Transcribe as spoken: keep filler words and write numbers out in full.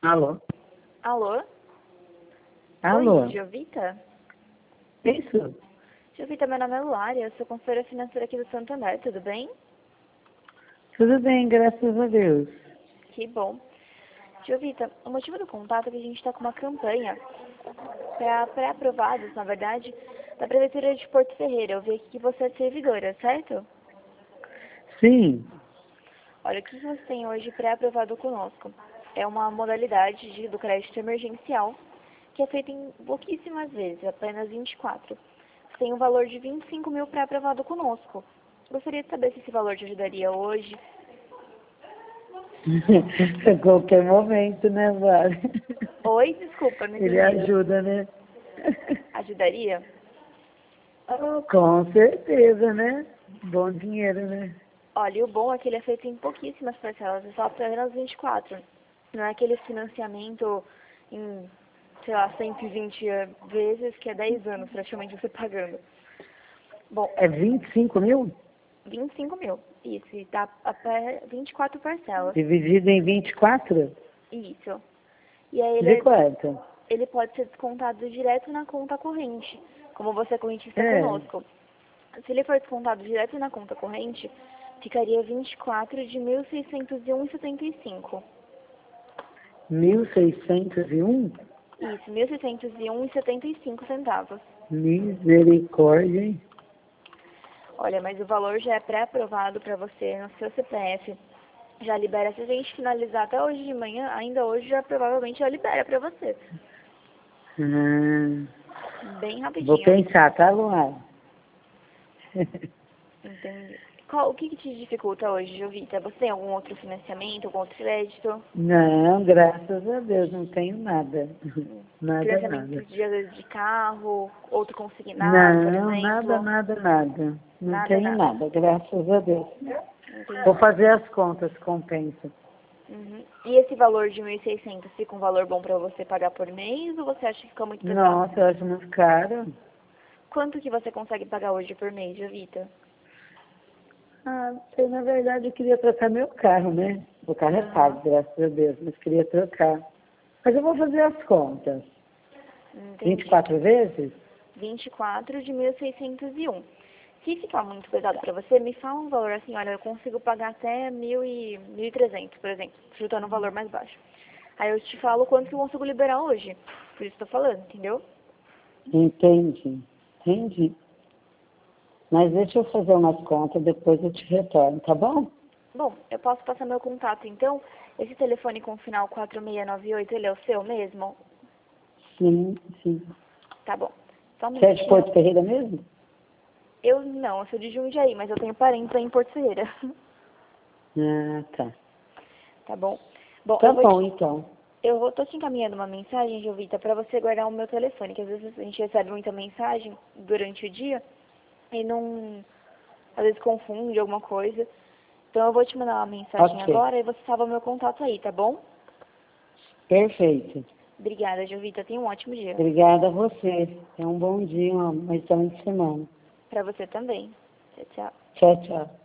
Alô? Alô? Alô? Oi, Jovita? Isso? Jovita, meu nome é Luária, eu sou consultora financeira aqui do Santander, tudo bem? Tudo bem, graças a Deus. Que bom. Jovita, o motivo do contato é que a gente está com uma campanha para pré-aprovados, na verdade, da Prefeitura de Porto Ferreira. Eu vi aqui que você é servidora, certo? Sim. Olha, o que você tem hoje pré-aprovado conosco? É uma modalidade de, do crédito emergencial, que é feita em pouquíssimas vezes, apenas vinte e quatro. Tem um valor de vinte e cinco mil pré-aprovado conosco. Gostaria de saber se esse valor te ajudaria hoje. A qualquer momento, né, Vale? Oi, desculpa, não Ele entendi. ajuda, né? Ajudaria? Oh, com certeza, né? Bom dinheiro, né? Olha, e o bom é que ele é feito em pouquíssimas parcelas, é só apenas vinte e quatro. Não é aquele financiamento em, sei lá, cento e vinte vezes, que é dez anos praticamente você pagando. Bom, É vinte e cinco mil? vinte e cinco mil. Isso, e dá até vinte e quatro parcelas. Dividido em vinte e quatro? Isso. E aí ele, De é- quanto? ele pode ser descontado direto na conta corrente, como você é correntista É, conosco. Se ele for descontado direto na conta corrente, ficaria vinte e quatro de mil seiscentos e um e setenta e cinco. mil seiscentos e um? Isso, mil seiscentos e um e setenta e cinco centavos. Misericórdia, hein? Olha, mas o valor já é pré-aprovado para você no seu C P F. Já libera, se a gente finalizar até hoje de manhã, ainda hoje já provavelmente já libera para você. Ah, Bem vou rapidinho. pensar, tá, Luar? Entendi. Qual, o que, que te dificulta hoje, Jovita? Você tem algum outro financiamento, algum outro crédito? Não, graças a Deus, não tenho nada. Hum. Nada, Financiamento nada. de, às vezes, de carro, outro consignado, por Não, nada, exemplo? nada, nada. Não Nada, tenho nada. nada, graças a Deus. Vou Entendi. fazer as contas, compensa. Uhum. E esse valor de mil e seiscentos fica um valor bom para você pagar por mês ou você acha que fica muito pesado? Nossa, eu acho muito caro. Quanto que você consegue pagar hoje por mês, Jovita? Ah, eu, na verdade, eu queria trocar meu carro, né? O carro é Aham. pago, graças a Deus, mas queria trocar. Mas eu vou fazer as contas. vinte e Entendi. quatro vezes? vinte e quatro de mil seiscentos e um. Se ficar muito pesado para você, me fala um valor assim, olha, eu consigo pagar até mil e mil e trezentos, por exemplo, chutando um valor mais baixo. Aí eu te falo quanto que eu consigo liberar hoje. Por isso tô falando, entendeu? Entendi, entendi. Mas deixa eu fazer umas contas, depois eu te retorno, tá bom? Bom, eu posso passar meu contato então. Esse telefone com o final quatro seis nove oito, ele é o seu mesmo? Sim, sim. Tá bom. Só um Você é de minutinho. Porto Ferreira mesmo? Eu não, eu sou de Jundiaí, mas eu tenho parentes aí em Porto Ferreira. Ah, tá. Tá bom? Bom, Tá eu vou bom, te, então. eu vou, tô te encaminhando uma mensagem, Jovita, para você guardar o meu telefone, que às vezes a gente recebe muita mensagem durante o dia e não, às vezes confunde alguma coisa. Então eu vou te mandar uma mensagem Ok. agora e você salva meu contato aí, tá bom? Perfeito. Obrigada, Jovita. Tenha um ótimo dia. Obrigada a você. Tenha um bom dia, uma excelente semana. Para você também. Tchau, tchau. Tchau, tchau.